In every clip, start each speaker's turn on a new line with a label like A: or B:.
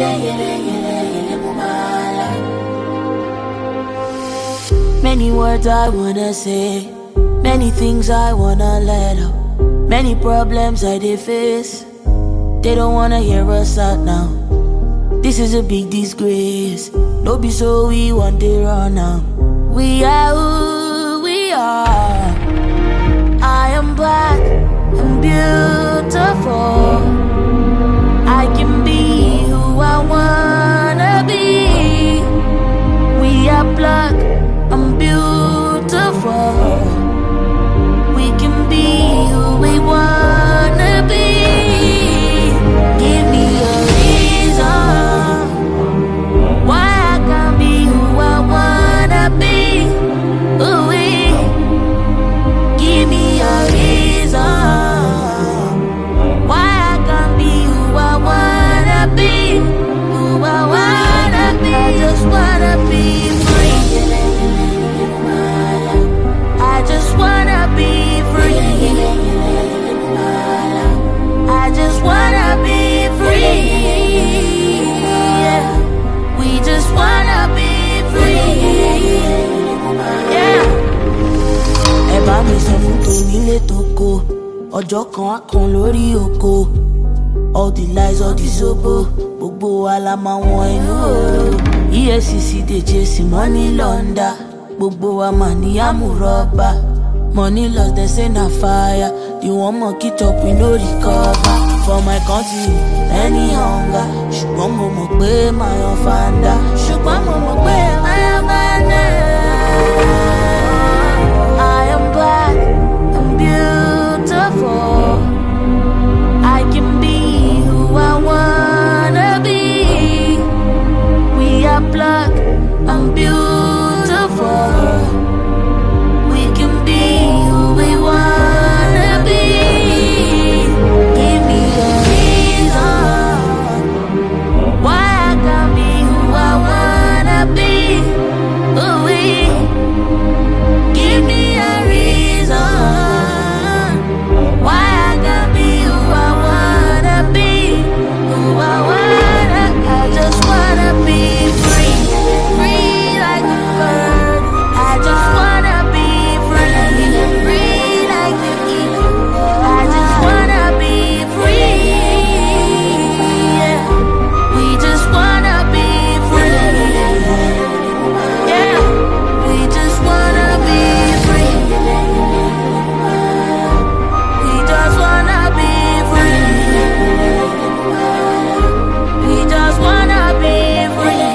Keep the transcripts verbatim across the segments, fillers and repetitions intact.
A: Many words I wanna say, many things I wanna let out, many problems I dey face. They don't wanna hear us out now. This is a big disgrace. No be so we want to run now. We are who we are. I am black and beautiful. I can be who I wanna be. We are black and beautiful. We can be who we wanna be. Give me a reason why I can't be who I wanna be. Ooh, give me a reason why I can't be who I wanna be. Who I wanna be. I just wanna be free. I just wanna be free. I just wanna be free. Yeah. We just wanna be free. Yeah. Ẹ bá mi sọ fún Tónílé Tóko, ọjọ́ kan á kan lórí oko. All the lies, all the zobo, gbogbo wa la máa wọn inú òru. E F C C dey chase money launder, gbogbo wa mà ní àmúrọ́bà. Money lost, they say na fire. You want more keep up, we no recover. For my country, any hunger. Ṣùgbọ́n mo mọ̀ pé my own fanda. Ṣùgbọ́n mo mọ̀ pé my own fanda. I am black and beautiful. I can be who I wanna be. We are black and beautiful. We can be who we wanna be. Give me a reason why I can't be who I wanna be. Ooh, give me a reason why I can't be who I wanna be. Who I wanna, I just wanna be free, free like a bird. I just wanna be free, free like the eagle. I just wanna be free. Yeah. We just wanna be free. Yeah. We just wanna be free. We just wanna be free. We just wanna be free.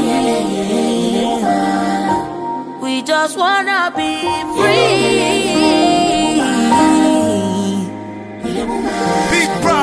A: We just wanna be free.
B: Big Bro.